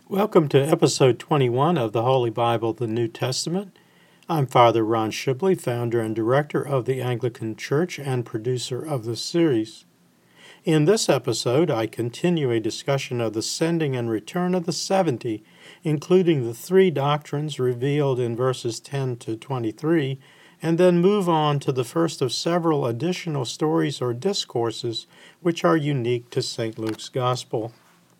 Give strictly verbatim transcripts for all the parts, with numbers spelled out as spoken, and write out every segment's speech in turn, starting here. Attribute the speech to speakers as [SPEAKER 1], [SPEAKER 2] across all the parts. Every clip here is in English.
[SPEAKER 1] Welcome to episode twenty-one of the Holy Bible, the New Testament. I'm Father Ron Shibley, founder and director of the Anglican Church and producer of this series. In this episode, I continue a discussion of the sending and return of the seventy, including the three doctrines revealed in verses ten to twenty-three, and then move on to the first of several additional stories or discourses which are unique to Saint Luke's Gospel.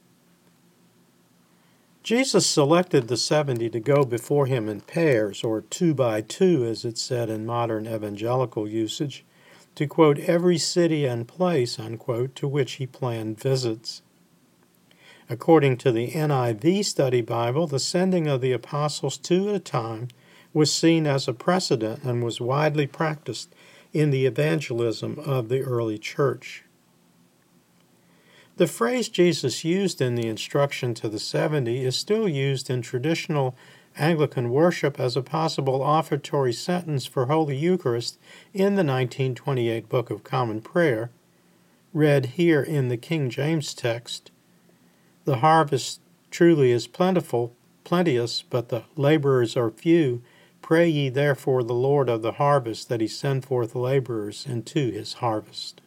[SPEAKER 1] Jesus selected the seventy to go before him in pairs, or two by two, as it's said in modern evangelical usage, to, quote, every city and place, unquote, to which he planned visits. According to the N I V Study Bible, the sending of the apostles two at a time was seen as a precedent and was widely practiced in the evangelism of the early church. The phrase Jesus used in the instruction to the seventy is still used in traditional Anglican worship as a possible offertory sentence for Holy Eucharist in the nineteen twenty-eight Book of Common Prayer, read here in the King James text. The harvest truly is plentiful, plenteous, but the laborers are few. Pray ye therefore the Lord of the harvest that he send forth laborers into his harvest.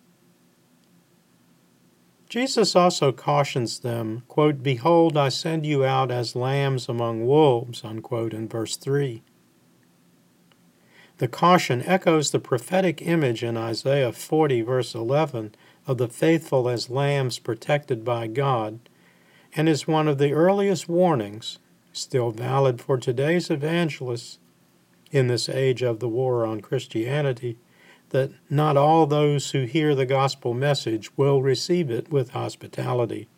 [SPEAKER 1] Jesus also cautions them, quote, behold, I send you out as lambs among wolves, unquote, in verse three. The caution echoes the prophetic image in Isaiah forty, verse eleven, of the faithful as lambs protected by God, and is one of the earliest warnings, still valid for today's evangelists in this age of the war on Christianity, that not all those who hear the gospel message will receive it with hospitality.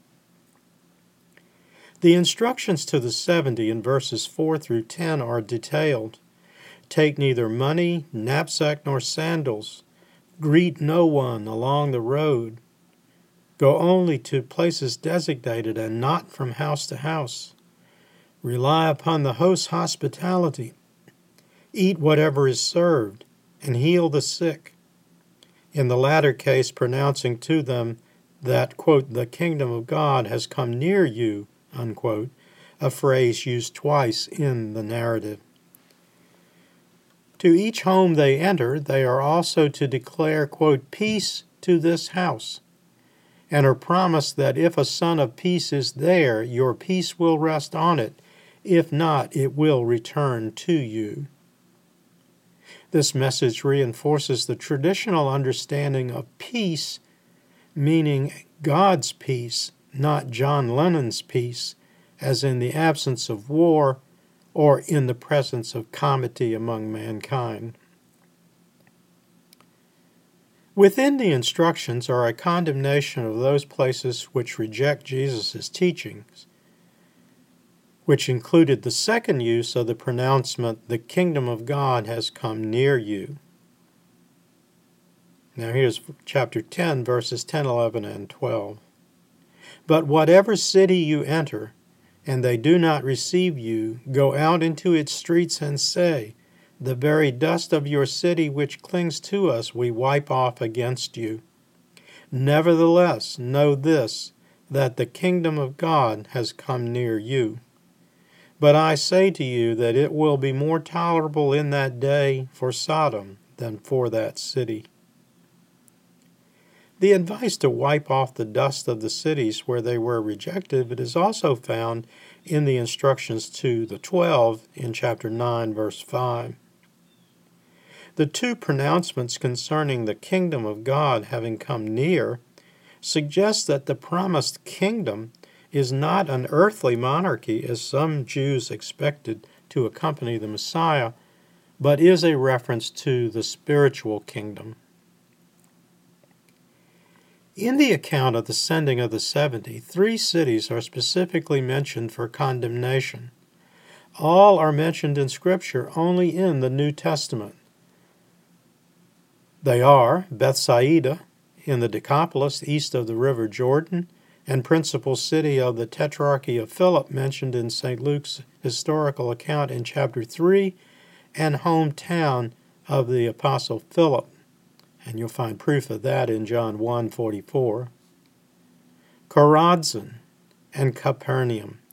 [SPEAKER 1] The instructions to the seventy in verses four through ten are detailed. Take neither money, knapsack, nor sandals. Greet no one along the road. Go only to places designated and not from house to house. Rely upon the host's hospitality. Eat whatever is served, and heal the sick, in the latter case pronouncing to them that, quote, the kingdom of God has come near you, unquote, a phrase used twice in the narrative. To each home they enter, they are also to declare, quote, peace to this house, and are promised that if a son of peace is there, your peace will rest on it. If not, it will return to you. This message reinforces the traditional understanding of peace, meaning God's peace, not John Lennon's peace, as in the absence of war or in the presence of comity among mankind. Within the instructions are a condemnation of those places which reject Jesus' teachings, which included the second use of the pronouncement, the kingdom of God has come near you. Now here's chapter ten, verses ten, eleven, and twelve. But whatever city you enter, and they do not receive you, go out into its streets and say, the very dust of your city which clings to us we wipe off against you. Nevertheless, know this, that the kingdom of God has come near you. But I say to you that it will be more tolerable in that day for Sodom than for that city. The advice to wipe off the dust of the cities where they were rejected is also found in the instructions to the twelve in chapter nine, verse five. The two pronouncements concerning the kingdom of God having come near suggest that the promised kingdom is not an earthly monarchy, as some Jews expected to accompany the Messiah, but is a reference to the spiritual kingdom. In the account of the sending of the seventy, three cities are specifically mentioned for condemnation. All are mentioned in Scripture only in the New Testament. They are Bethsaida in the Decapolis east of the River Jordan, and principal city of the Tetrarchy of Philip mentioned in Saint Luke's historical account in chapter three, and hometown of the Apostle Philip, and you'll find proof of that in John one forty-four. Chorazin and Capernaum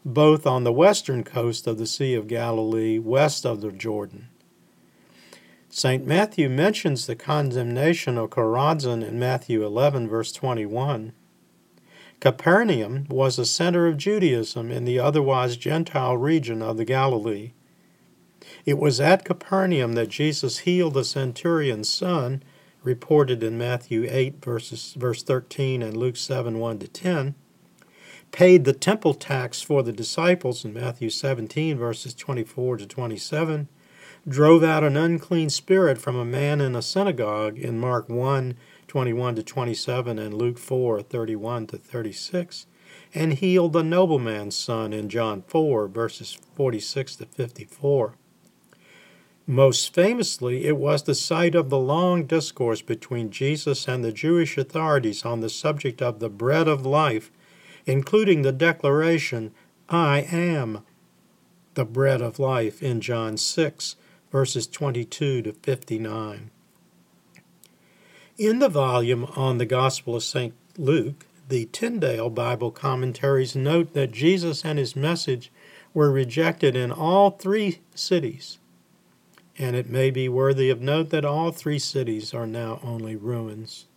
[SPEAKER 1] both on the western coast of the Sea of Galilee, west of the Jordan. Saint Matthew mentions the condemnation of Chorazin in Matthew eleven, verse twenty-one. Capernaum was a center of Judaism in the otherwise Gentile region of the Galilee. It was at Capernaum that Jesus healed the centurion's son, reported in Matthew eight, verses, verse thirteen, and Luke seven, one to ten, paid the temple tax for the disciples in Matthew seventeen, verses twenty-four to twenty-seven, drove out an unclean spirit from a man in a synagogue in Mark one, twenty-one to twenty-seven, and Luke four, thirty-one to thirty-six, and healed the nobleman's son in John four, verses forty-six to fifty-four. Most famously, it was the site of the long discourse between Jesus and the Jewish authorities on the subject of the bread of life, including the declaration, "I am the bread of life," in John six, verses twenty-two to fifty-nine. In the volume on the Gospel of Saint Luke, the Tyndale Bible commentaries note that Jesus and his message were rejected in all three cities, and it may be worthy of note that all three cities are now only ruins.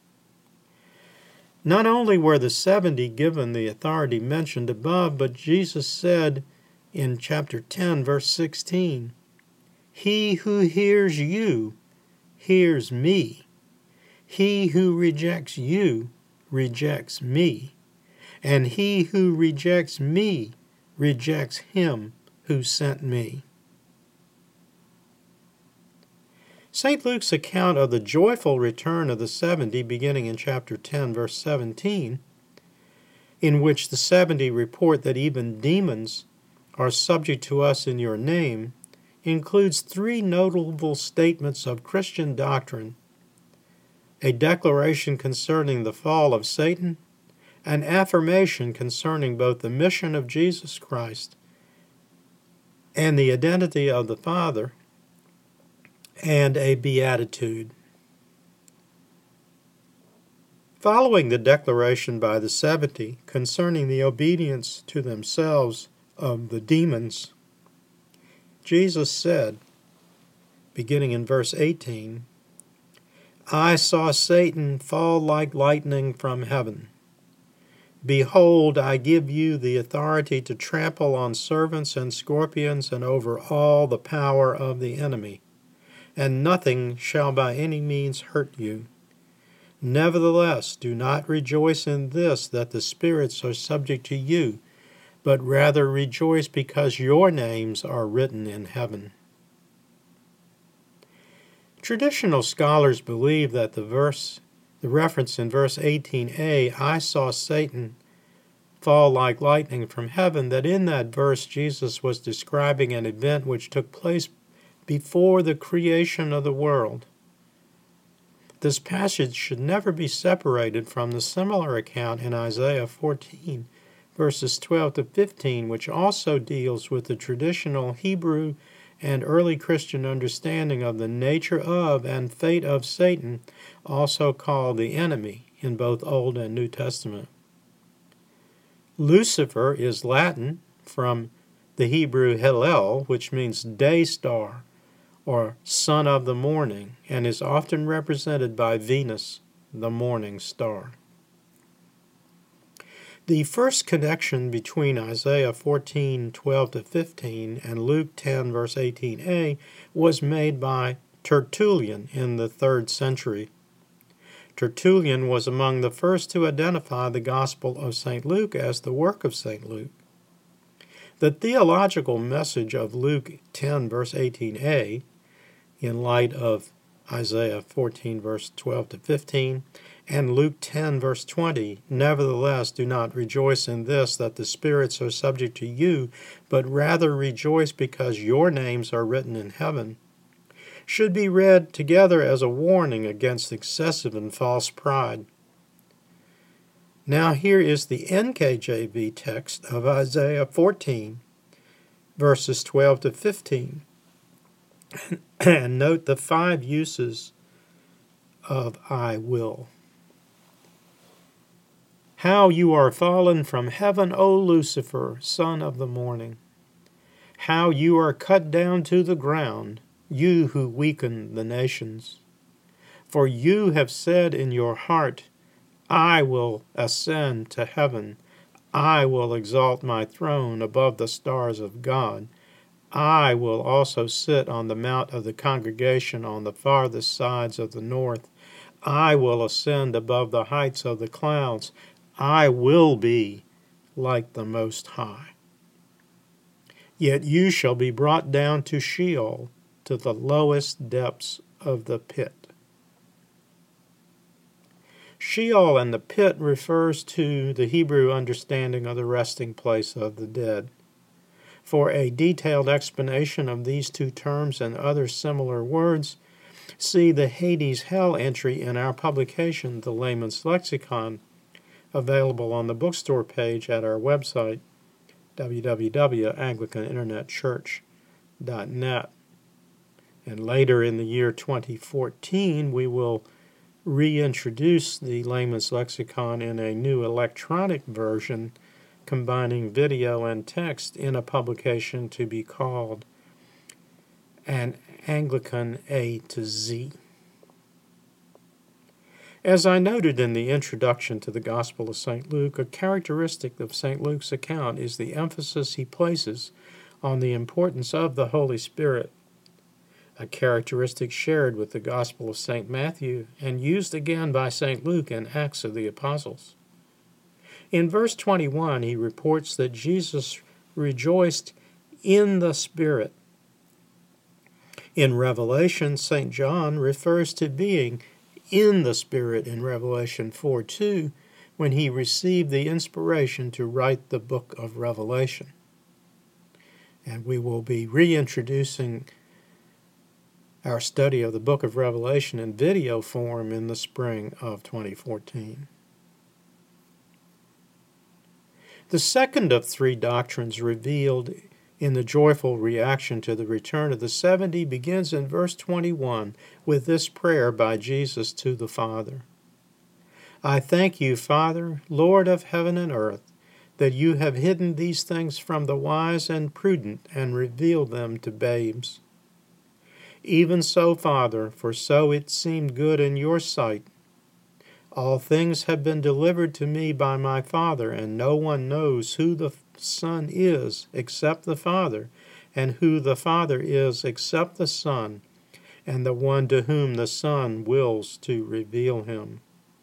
[SPEAKER 1] Not only were the seventy given the authority mentioned above, but Jesus said in chapter ten, verse sixteen, "He who hears you hears me. He who rejects you rejects me. And he who rejects me rejects him who sent me." Saint Luke's account of the joyful return of the seventy, beginning in chapter ten, verse seventeen, in which the seventy report that even demons are subject to us in your name, includes three notable statements of Christian doctrine: a declaration concerning the fall of Satan, an affirmation concerning both the mission of Jesus Christ and the identity of the Father, and a beatitude. Following the declaration by the seventy concerning the obedience to themselves of the demons, Jesus said, beginning in verse eighteen, "I saw Satan fall like lightning from heaven. Behold, I give you the authority to trample on serpents and scorpions and over all the power of the enemy, and nothing shall by any means hurt you. Nevertheless, do not rejoice in this, that the spirits are subject to you, but rather rejoice because your names are written in heaven." Traditional scholars believe that the verse, the reference in verse eighteen a, "I saw Satan fall like lightning from heaven," that in that verse Jesus was describing an event which took place before the creation of the world. This passage should never be separated from the similar account in Isaiah fourteen, verses twelve to fifteen, which also deals with the traditional Hebrew and early Christian understanding of the nature of and fate of Satan, also called the enemy in both Old and New Testament. Lucifer is Latin from the Hebrew Hillel, which means day star or son of the morning, and is often represented by Venus, the morning star. The first connection between Isaiah fourteen, twelve to fifteen and Luke ten, verse eighteen a was made by Tertullian in the third century. Tertullian was among the first to identify the Gospel of Saint Luke as the work of Saint Luke. The theological message of Luke ten, verse eighteen a, in light of Isaiah fourteen, verse twelve to fifteen, and Luke ten, verse twenty, "Nevertheless, do not rejoice in this, that the spirits are subject to you, but rather rejoice because your names are written in heaven," should be read together as a warning against excessive and false pride. Now here is the N K J V text of Isaiah fourteen, verses twelve to fifteen. And note the five uses of "I will." How you are fallen from heaven, O Lucifer, son of the morning! How you are cut down to the ground, you who weaken the nations! For you have said in your heart, I will ascend to heaven. I will exalt my throne above the stars of God. I will also sit on the mount of the congregation on the farthest sides of the north. I will ascend above the heights of the clouds. I will be like the Most High. Yet you shall be brought down to Sheol, to the lowest depths of the pit. Sheol and the pit refers to the Hebrew understanding of the resting place of the dead. For a detailed explanation of these two terms and other similar words, see the Hades Hell entry in our publication, The Layman's Lexicon, available on the bookstore page at our website, w w w dot anglican internet church dot net. And later in the year twenty fourteen, we will reintroduce the Layman's Lexicon in a new electronic version combining video and text in a publication to be called An Anglican A to Z. As I noted in the introduction to the Gospel of Saint Luke, a characteristic of Saint Luke's account is the emphasis he places on the importance of the Holy Spirit, a characteristic shared with the Gospel of Saint Matthew and used again by Saint Luke in Acts of the Apostles. In verse twenty-one, he reports that Jesus rejoiced in the Spirit. In Revelation, Saint John refers to being in the Spirit in Revelation four two, when he received the inspiration to write the book of Revelation. And we will be reintroducing our study of the book of Revelation in video form in the spring of twenty fourteen. The second of three doctrines revealed in the joyful reaction to the return of the seventy begins in verse twenty-one with this prayer by Jesus to the Father. I thank you, Father, Lord of heaven and earth, that you have hidden these things from the wise and prudent and revealed them to babes. Even so, Father, for so it seemed good in your sight. All things have been delivered to me by my Father, and no one knows who the Son is except the Father, and who the Father is except the Son, and the one to whom the Son wills to reveal him.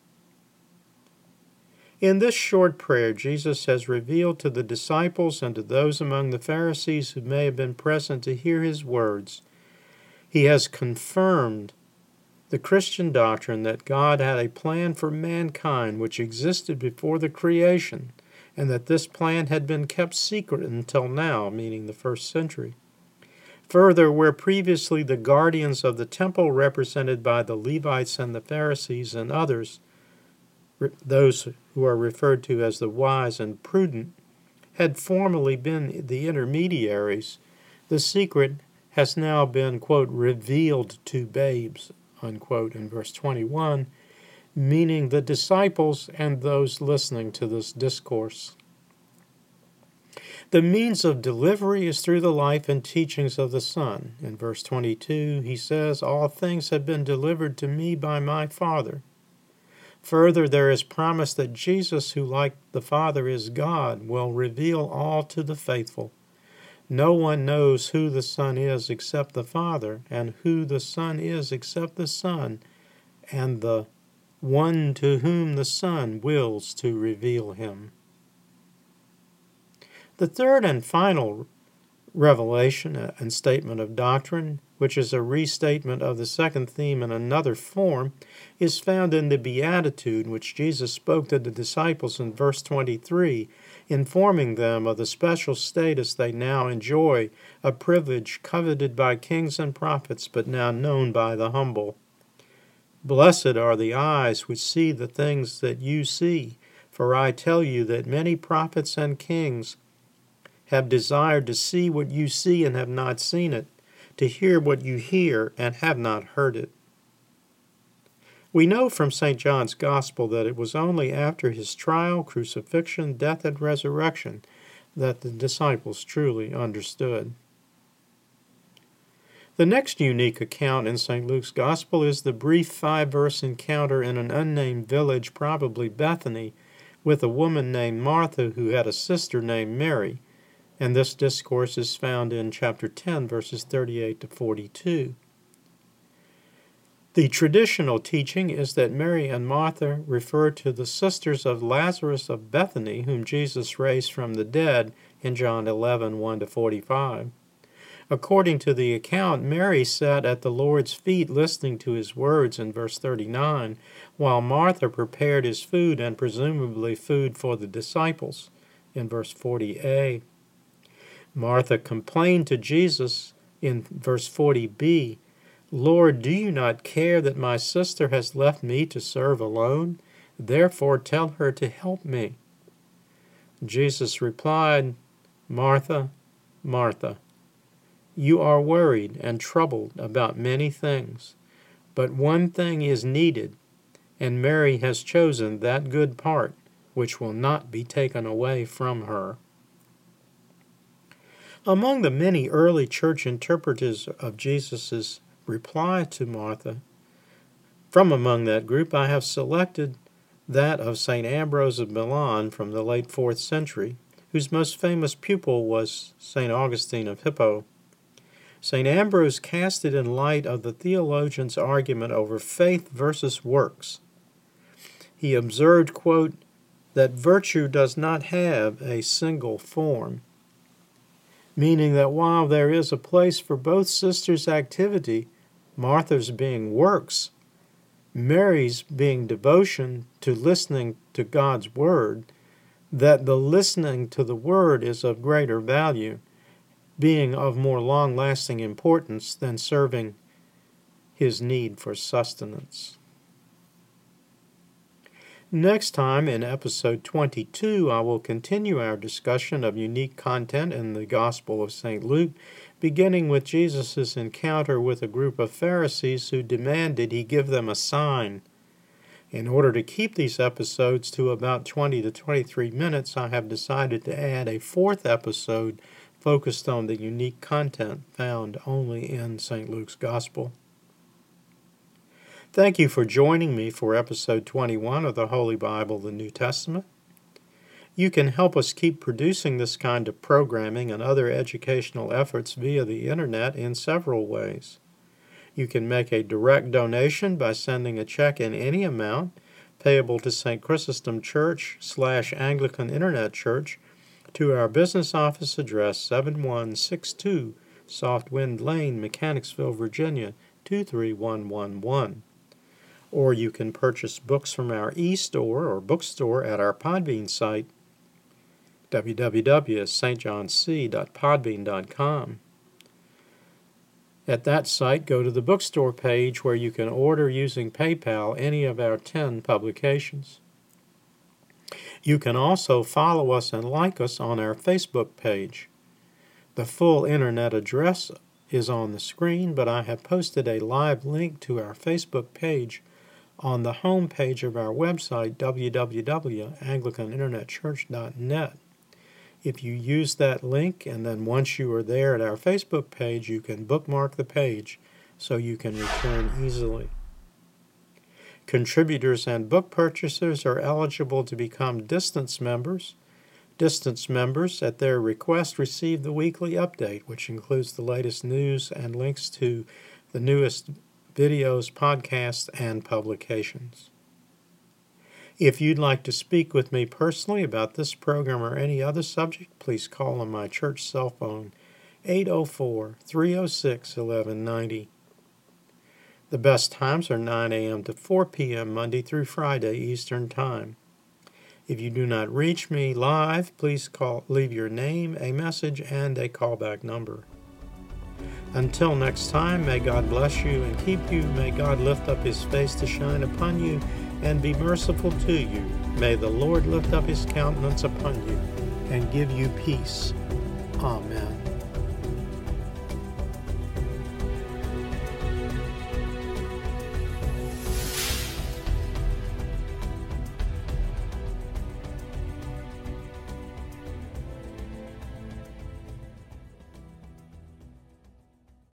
[SPEAKER 1] In this short prayer, Jesus has revealed to the disciples and to those among the Pharisees who may have been present to hear his words, he has confirmed the Christian doctrine that God had a plan for mankind which existed before the creation, and that this plan had been kept secret until now, meaning the first century. Further, where previously the guardians of the temple, represented by the Levites and the Pharisees and others, those who are referred to as the wise and prudent, had formerly been the intermediaries, the secret has now been, quote, revealed to babes, unquote, in verse twenty-one, meaning the disciples and those listening to this discourse. The means of delivery is through the life and teachings of the Son. In verse twenty-two, he says, all things have been delivered to me by my Father. Further, there is promise that Jesus, who like the Father is God, will reveal all to the faithful. No one knows who the Son is except the Father, and who the Son is except the Son, and the one to whom the Son wills to reveal him. The third and final revelation and statement of doctrine, which is a restatement of the second theme in another form, is found in the Beatitude which Jesus spoke to the disciples in verse twenty-three, informing them of the special status they now enjoy, a privilege coveted by kings and prophets, but now known by the humble. Blessed are the eyes which see the things that you see, for I tell you that many prophets and kings have desired to see what you see and have not seen it, to hear what you hear and have not heard it. We know from Saint John's Gospel that it was only after his trial, crucifixion, death, and resurrection that the disciples truly understood. The next unique account in Saint Luke's Gospel is the brief five-verse encounter in an unnamed village, probably Bethany, with a woman named Martha who had a sister named Mary, and this discourse is found in chapter ten, verses thirty-eight to forty-two. The traditional teaching is that Mary and Martha refer to the sisters of Lazarus of Bethany, whom Jesus raised from the dead in John eleven, one to forty-five. According to the account, Mary sat at the Lord's feet listening to his words in verse thirty-nine, while Martha prepared his food and presumably food for the disciples in verse forty a. Martha complained to Jesus in verse forty b, "Lord, do you not care that my sister has left me to serve alone? Therefore tell her to help me." Jesus replied, "Martha, Martha, you are worried and troubled about many things, but one thing is needed, and Mary has chosen that good part which will not be taken away from her." Among the many early church interpreters of Jesus' reply to Martha, from among that group I have selected that of Saint Ambrose of Milan from the late fourth century, whose most famous pupil was Saint Augustine of Hippo. Saint Ambrose cast it in light of the theologian's argument over faith versus works. He observed, quote, that virtue does not have a single form, meaning that while there is a place for both sisters' activity, Martha's being works, Mary's being devotion to listening to God's word, that the listening to the word is of greater value, being of more long-lasting importance than serving his need for sustenance. Next time, in episode twenty-two, I will continue our discussion of unique content in the Gospel of Saint Luke, beginning with Jesus' encounter with a group of Pharisees who demanded he give them a sign. In order to keep these episodes to about twenty to twenty-three minutes, I have decided to add a fourth episode focused on the unique content found only in Saint Luke's Gospel. Thank you for joining me for episode twenty-one of the Holy Bible, the New Testament. You can help us keep producing this kind of programming and other educational efforts via the internet in several ways. You can make a direct donation by sending a check in any amount payable to Saint Chrysostom Church slash Anglican Internet Church to our business office address seven one six two Soft Wind Lane, Mechanicsville, Virginia two three one one one. Or you can purchase books from our e-store or bookstore at our Podbean site, w w w dot s t john c dot podbean dot com. At that site, go to the bookstore page where you can order using PayPal any of our ten publications. You can also follow us and like us on our Facebook page. The full internet address is on the screen, but I have posted a live link to our Facebook page on the home page of our website, w w w dot anglican internet church dot net. If you use that link, and then once you are there at our Facebook page, you can bookmark the page so you can return easily. Contributors and book purchasers are eligible to become Distance members. Distance members, at their request, receive the weekly update, which includes the latest news and links to the newest videos, podcasts, and publications. If you'd like to speak with me personally about this program or any other subject, please call on my church cell phone, eight oh four, three oh six, eleven ninety. The best times are nine a.m. to four p.m. Monday through Friday Eastern Time. If you do not reach me live, please call, leave your name, a message, and a callback number. Until next time, may God bless you and keep you. May God lift up his face to shine upon you and be merciful to you. May the Lord lift up his countenance upon you and give you peace. Amen.